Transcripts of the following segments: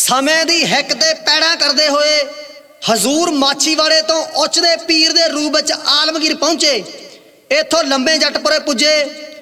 समय दी हिक ते पैड़ा करते हुए हजूर माछीवाड़े तो उचदे पीर दे रूप विच आलमगीर पहुंचे। इथों लंबे जटपुरे पुजे।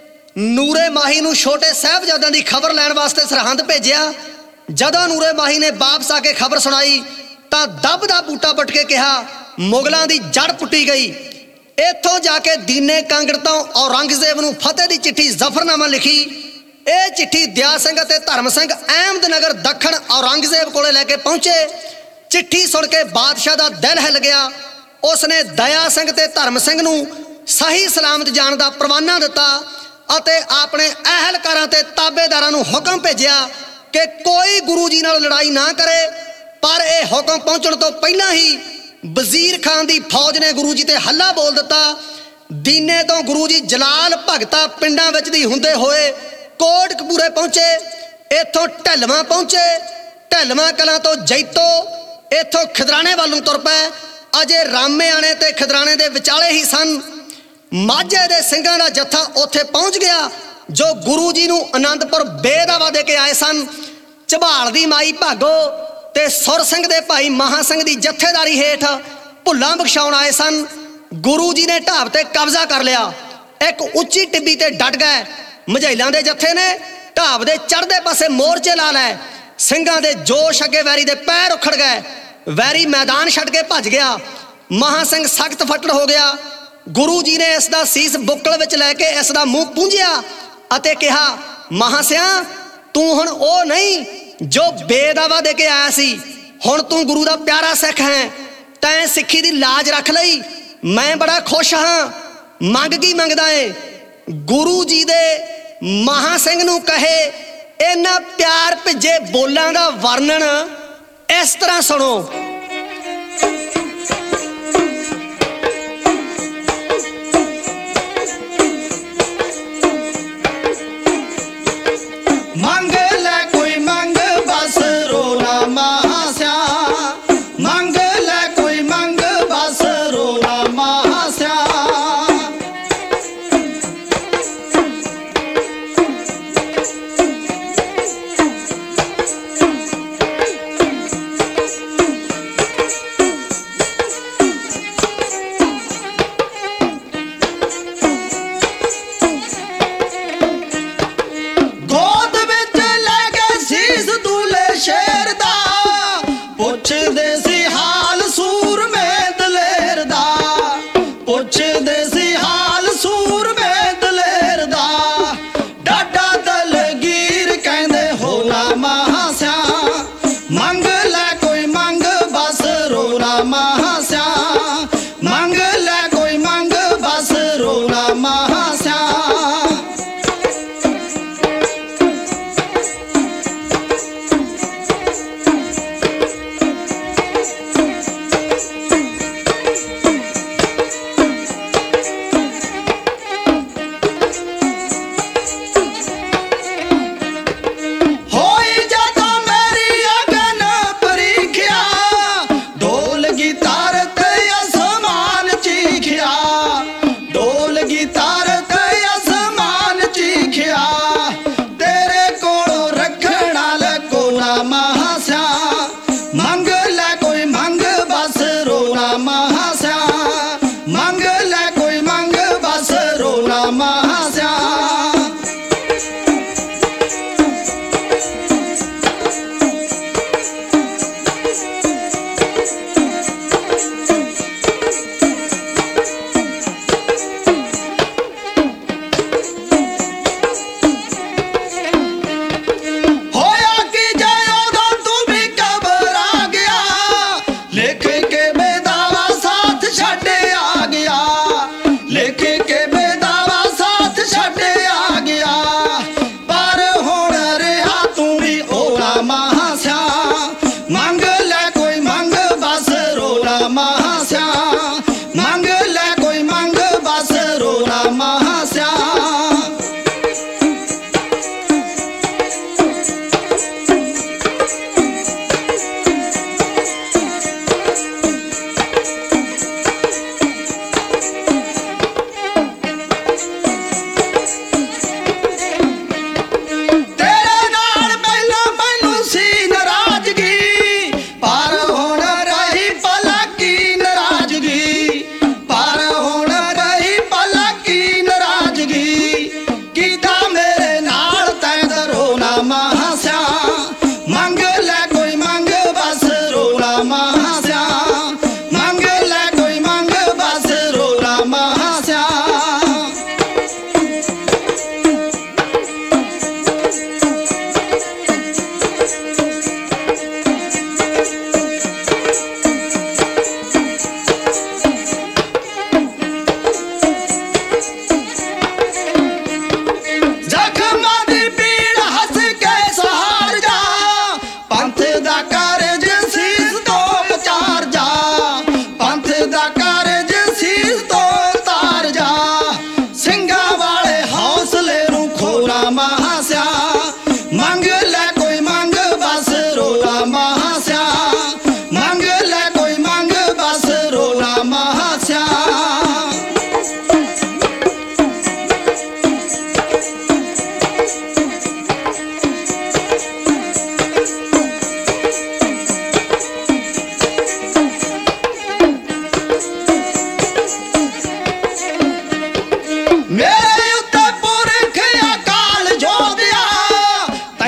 नूरे माही नूं छोटे साहिबजादियां दी खबर लैण वास्ते सरहंद भेजिया। जदों नूरे माही ने वापस आके खबर सुनाई तां दब दा बूटा पट के कहा मुगलों की जड़ पुट्टी गई। इथों जाके दीने कांगड़ तो औरंगजेब नूं फतेह दी चिट्ठी जफरनामा लिखी। ये चिट्ठी दया सिंह ते धर्म सिंह अहमदनगर दखण औरंगजेब कोले लैके पहुंचे। चिट्ठी सुन के बादशाह का दिल हिल गया। उसने दया सिंह ते धर्म सिंह नूं सही सलामत जाण दा परवाना दिता अते अपने अहलकारां ते ताबेदारां नूं हुक्म भेजिया कि कोई गुरु जी नाल लड़ाई ना करे। पर यह हुक्म पहुंचण तो पहला ही वजीर खान की फौज ने गुरु जी ते हल्ला बोल दिता। दीने तो गुरु जी जलाल भगता पिंडां विच दी हुंदे होए कोटकपूरे पहुंचे। इथों ढलवां पहुंचे। ढलवां कलां तो जैतो इथों खिदराने वालों तुर पे। अजे रामे आने ते खिदराने दे विचाले ही सन। माझे दे सिंघां दा जत्था उत्थे पहुंच गया जो गुरु जी नूं आनंदपुर बेदावा दे के आए सन। झबाल दी माई भागो ते सुर सिंह दे भाई महा सिंह दी जत्थेदारी हेठ भुल्लां बख्शाउण आए सन। गुरु जी ने ढाब ते कब्जा कर लिया। एक उच्ची टिब्बी ते डट गए। मझैलां दे जत्थे ने ढाब दे चढ़दे पासे मोर्चे ला लै। ਸਿੰਘਾਂ ਦੇ जोश अगे वैरी दे पैर उखड़ गए। वैरी मैदान छड्ड के भज गया। महा सिंह सख्त फट्टड़ हो गया। गुरु जी ने इसका सीस बुक्कल विच लैके इसका मूँह पूंझिया अते कहा महा सिया तू हुण ओ नहीं जो बेदावा दे के आया सी। हुण तू गुरु का प्यारा सिख है। तैं सिक्खी दी लाज रख लई। मैं बड़ा खुश हाँ। मंग की मंगदा है। गुरु जी दे महा सिंह नूं कहे इन्हां प्यार भिजे बोलां दा वर्णन इस तरह सुनो। मंग ले कोई मंग बस रोना महास्या। मंग ले कोई मंग बस रोना महास्या।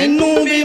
ਮੈਨੂੰ ਵੀ